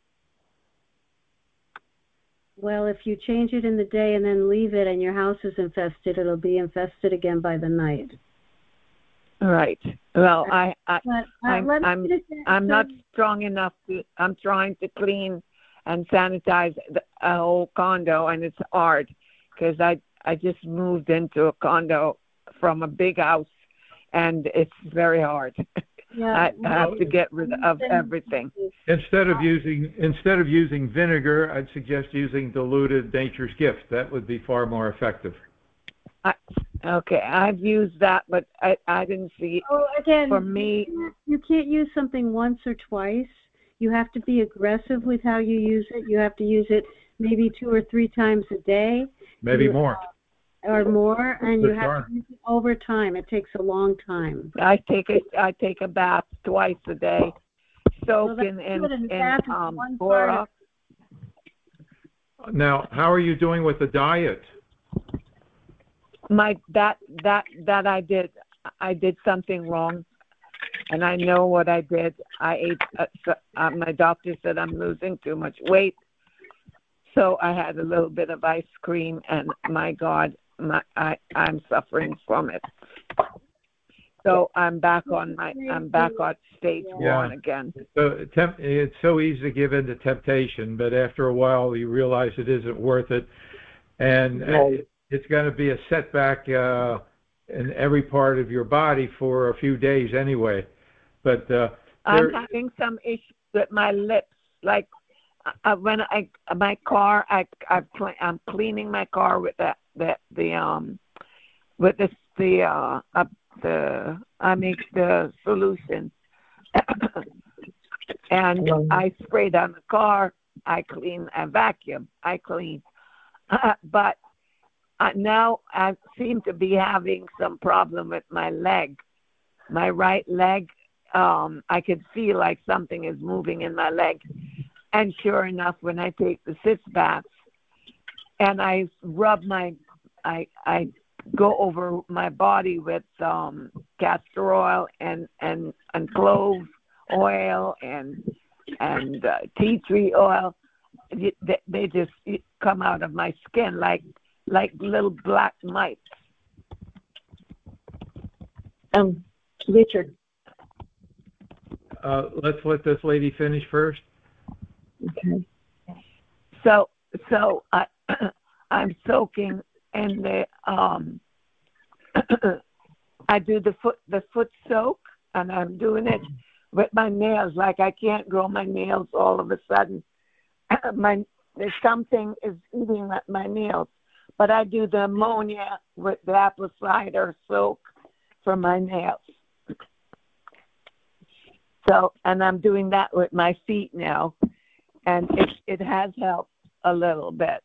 well, if you change it in the day and then leave it and your house is infested, it'll be infested again by the night. Right. Well, I, I But uh, I'm let me I'm finish that. I'm So- not strong enough to. I'm trying to clean and sanitize the, a whole condo, and it's hard because I I just moved into a condo from a big house, and it's very hard. Yeah, I, I have to get rid of everything. Instead of using instead of using vinegar, I'd suggest using diluted Nature's Gift. That would be far more effective. I, okay, I've used that, but I I didn't see. Oh, again, For me- you can't, you can't use something once or twice. You have to be aggressive with how you use it. You have to use it maybe two or three times a day. Maybe You, more. uh, or more, and you Good have start. to use it over time. It takes a long time. I take a I take a bath twice a day, Well, soak that's in in, good, and in bath is um one part of Borax. Now, how are you doing with the diet? My that that that I did I did something wrong, and I know what I did. I ate. Uh, so, uh, my doctor said I'm losing too much weight, so I had a little bit of ice cream, and my God, my I I'm suffering from it. So I'm back on my I'm back on stage Yeah. one again. So temp- it's so easy to give in to temptation, but after a while you realize it isn't worth it, and Right. it's going to be a setback uh, in every part of your body for a few days anyway. But uh, I'm there- having some issues with my lips. Like uh, when I my car, I I cle- I'm cleaning my car with the the the um with the the uh, uh the I make the solution, and I sprayed on the car. I clean, I vacuum, I clean, uh, but uh, now I seem to be having some problem with my leg, my right leg. Um, I could feel like something is moving in my leg. And sure enough, when I take the sitz baths and I rub my, I I go over my body with um, castor oil and, and, and clove oil and and uh, tea tree oil, they, they just come out of my skin like like little black mites. Um, Richard. uh, let's let this lady finish first. Okay. So so I I'm soaking in the um I do the foot the foot soak, and I'm doing it with my nails. Like I can't grow my nails all of a sudden. my there's something is eating at my nails, but I do the ammonia with the apple cider soak for my nails. So, and I'm doing that with my feet now, and it it has helped a little bit.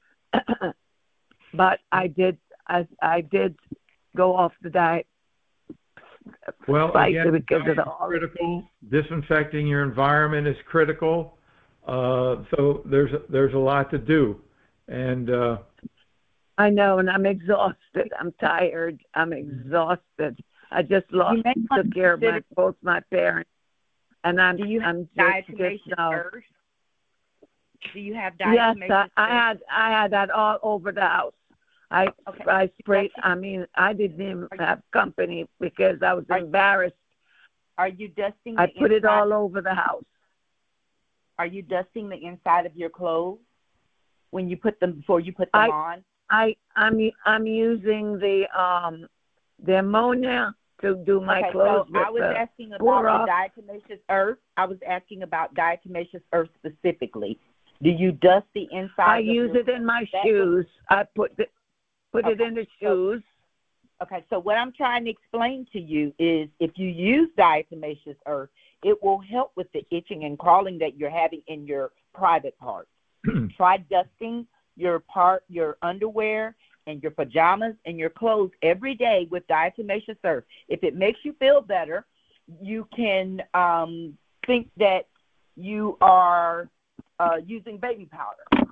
But I did I I did go off the diet. Well, slightly again, because of diet the is critical. Disinfecting your environment is critical. Uh, so there's a, there's a lot to do, and uh, I know, and I'm exhausted. I'm tired. I'm exhausted. I just lost You may want took to care of my consider- both my parents, and I'm Do you have I'm just, diatomation just now. first? Do you have Yes, diatomation I, I first? had I had that all over the house. I Okay. I sprayed. I mean, I didn't even have company because I was Are- embarrassed. Are you dusting the I put it inside- all over the house. Are you dusting the inside of your clothes when you put them before you put them I- on? I I'm I'm using the um the ammonia to do my okay, clothes so with I was the asking about Borax. the diatomaceous earth. I was asking about diatomaceous earth specifically. Do you dust the inside? I of use your, it in my that shoes. I put the, put okay. it in the so, shoes. Okay, so what I'm trying to explain to you is if you use diatomaceous earth, it will help with the itching and crawling that you're having in your private parts. Try dusting your part, your underwear and your pajamas and your clothes every day with diatomaceous earth. If it makes you feel better, you can um, think that you are uh, using baby powder.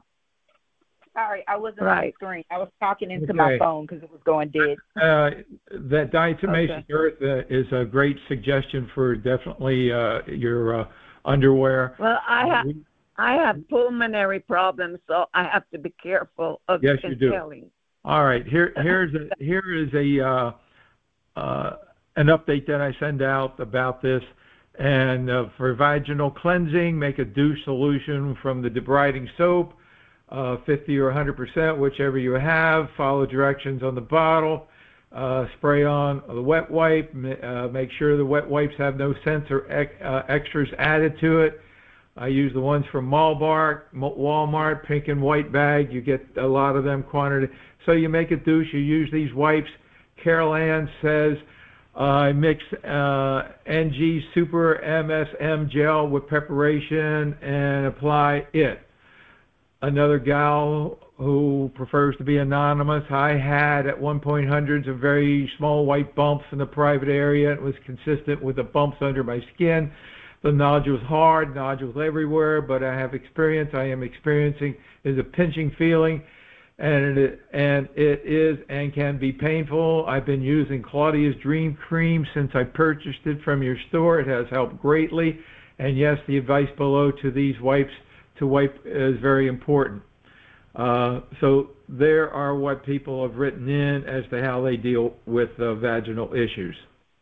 Sorry, I wasn't right. on the screen. I was talking into Okay. my phone because it was going dead. Uh, that diatomaceous Okay. earth uh, is a great suggestion for definitely uh, your uh, underwear. Well, I Uh, have we- I have pulmonary problems, so I have to be careful of Yes, you do. inhaling. All right, here here's a here is a uh, uh, an update that I send out about this. And uh, for vaginal cleansing, make a douche solution from the debriding soap, uh, fifty or one hundred percent, whichever you have. Follow directions on the bottle. Uh, spray on the wet wipe. Uh, make sure the wet wipes have no scents or ex- uh, extras added to it. I use the ones from Malbar, Walmart, pink and white bag. You get a lot of them quantity. So you make a douche. You use these wipes. Carol Ann says, uh, I mix uh, N G Super M S M gel with preparation and apply it. Another gal who prefers to be anonymous, I had at one point hundreds of very small white bumps in the private area. It was consistent with the bumps under my skin. The nodules hard, nodules everywhere, but I have experience, I am experiencing is a pinching feeling, and it, and it is and can be painful. I've been using Claudia's Dream Cream since I purchased it from your store. It has helped greatly, and yes, the advice below to these wipes to wipe is very important. Uh, so there are what people have written in as to how they deal with uh, vaginal issues.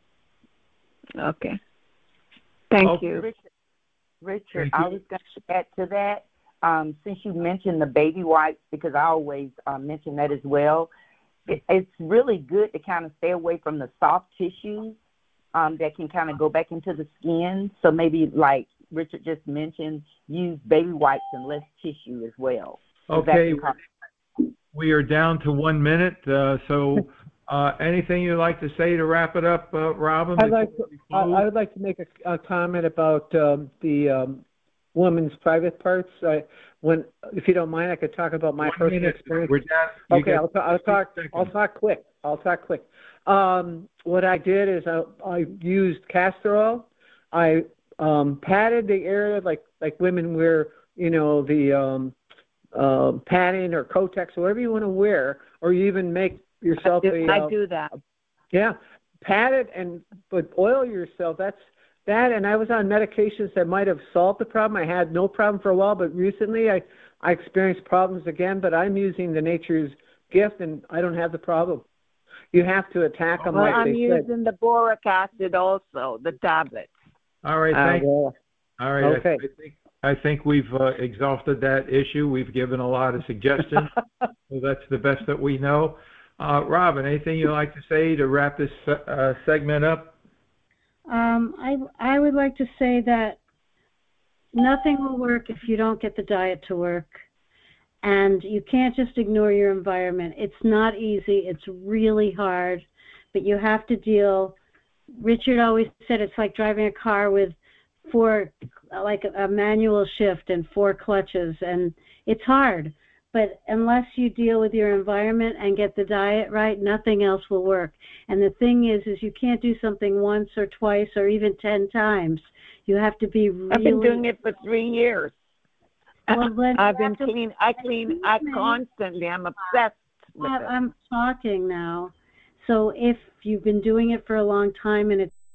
Okay. Thank Okay. you. Richard, Richard Thank I you. was going to add to that, um, since you mentioned the baby wipes, because I always uh, mention that as well, it, it's really good to kind of stay away from the soft tissues um, that can kind of go back into the skin. So maybe like Richard just mentioned, use baby wipes and less tissue as well. So that Okay, can cause- we are down to one minute, uh, so uh, anything you'd like to say to wrap it up, uh, Robin? I'd like to, before we I, close? I would like to make a, a comment about um, the um, woman's private parts. I, when, if you don't mind, I could talk about my One personal minute. experience. We're down. you Okay, get I'll, ta- I'll talk. seconds. I'll talk quick. I'll talk quick. Um, what I did is I, I used castor oil. I um, patted the area like like women wear, you know, the um, uh, padding or Kotex, whatever you want to wear, or you even make yourself I do, a. I Uh, do that. yeah, pat it and but oil yourself. That's that. And I was on medications that might have solved the problem. I had no problem for a while, but recently I I experienced problems again. But I'm using the nature's gift, and I don't have the problem. You have to attack them Well, like I'm they using said. the boric acid also, the tablets. All right, Uh, thank you. well, All right, I- okay. I think I think we've uh, exhausted that issue. We've given a lot of suggestions, so that's the best that we know. Uh, Robin, anything you'd like to say to wrap this uh, segment up? Um, I I would like to say that nothing will work if you don't get the diet to work, and you can't just ignore your environment. It's not easy. It's really hard, but you have to deal. Richard always said it's like driving a car with four, like a manual shift and four clutches, and it's hard. But unless you deal with your environment and get the diet right, nothing else will work. And the thing is, is you can't do something once or twice or even ten times. You have to be really. I've been doing it for three years. Well, then I've you been have to- clean. I clean. I constantly. I'm obsessed with I- it. I'm talking now. So if you've been doing it for a long time and it's